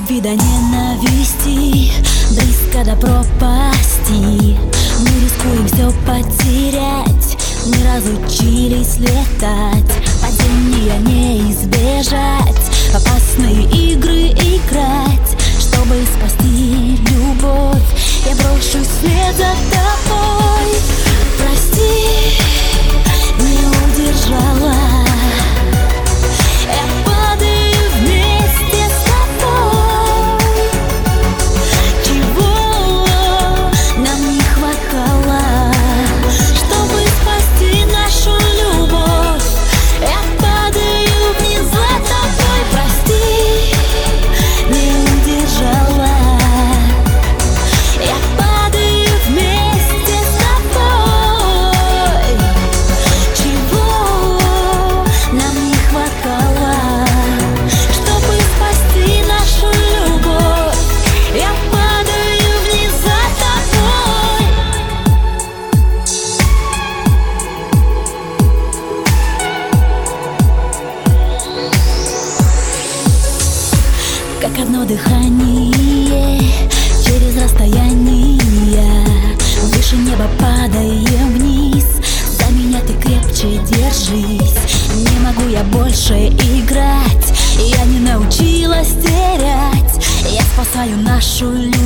любви до ненависти, близко до пропасти. Мы рискуем все потерять, не разучились летать. Падения не избежать, опасные игры играть. Чтобы спасти любовь, я брошусь вслед за тобой. Прости, не удержала. Я падаю вместе с тобой. Чего нам не хватало, чтобы спасти нашу любовь? Я падаю вниз за тобой. Прости, не удержала. Я падаю вместе с тобой. Чего нам не хватало, чтобы спасти нашу любовь? Я падаю вниз за тобой. Как одно дыхание через расстояние, выше неба падаем вниз. За меня ты крепче держись. Не могу я больше играть, я не научилась терять. Я спасаю нашу любовь.